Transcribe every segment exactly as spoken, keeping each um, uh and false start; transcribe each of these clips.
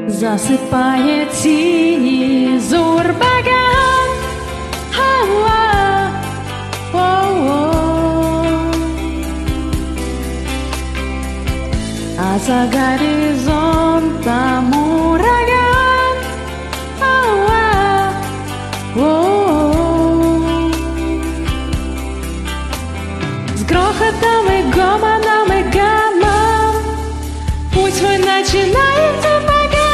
Засыпает синий Зурбаган. А за горизонтом ураган. С грохотом и гомоном и гамом путь свой начинается по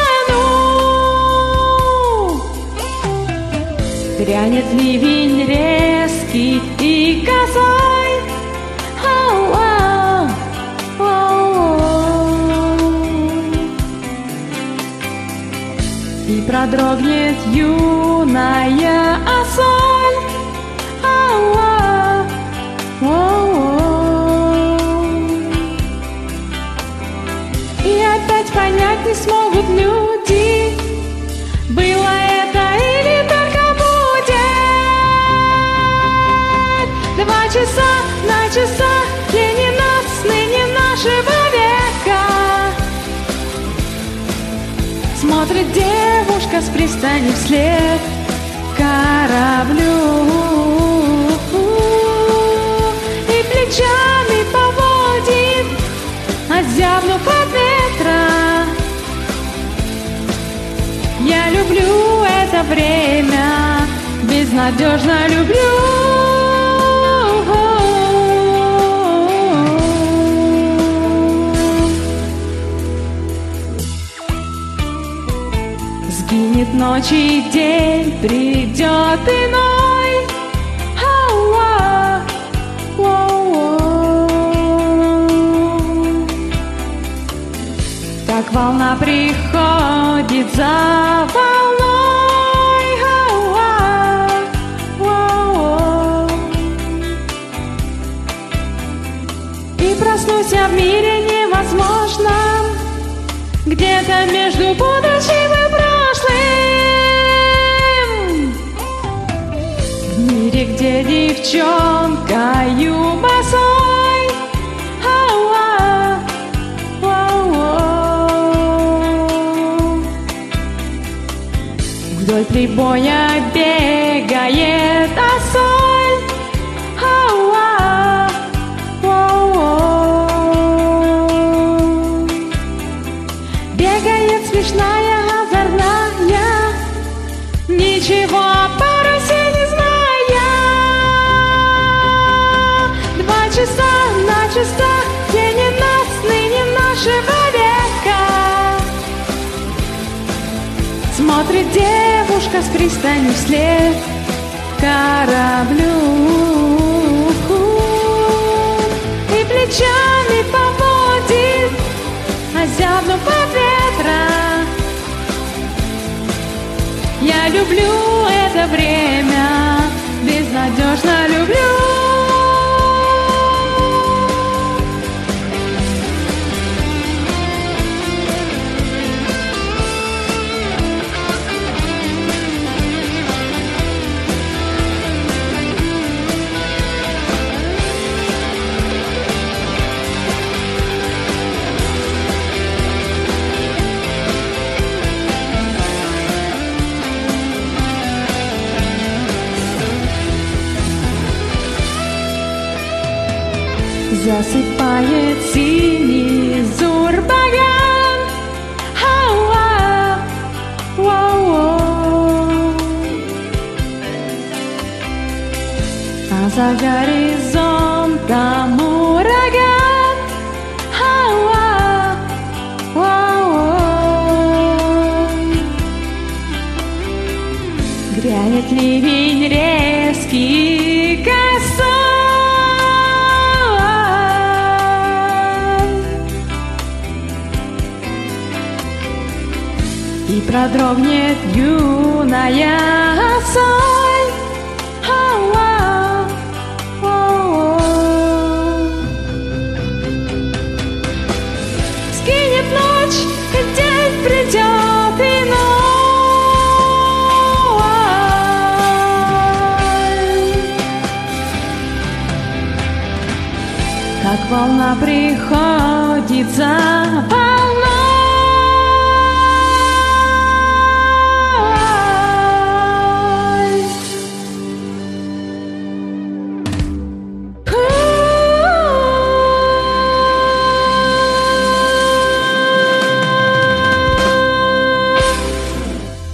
гону. Грянет ливень резкий и косой. И продрогнет юная осоль. И опять понять не смогут люди, было это или только будет. Два часа на часах, день и ночь, ныне нашего века. Смотрит девушка с пристани вслед кораблю и плечами поводит, озябнув от ветра. Я люблю это время, безнадежно люблю. Сгинет ночь и день, придет иной. Как волна приходит за волной. И проснуться в мире невозможно, где-то между будущим и прошлым. В мире, где девчонкою босой вдоль прибоя бегает осоль. Бегает смешная, озорная, ничего о парусе не зная. Два часа на часах, день и ночь, ныне нашего века. Смотрит девушка с пристани вслед кораблю и плечами поводит, озябнув от ветра. Я люблю это время, безнадежно люблю. Засыпает синий Зурбаган. А за горизонтом ураган. Грянет ливень резкий и косой. И продрогнет юная соль. Скинет ночь, и день придет иной. Как волна приходит за волной.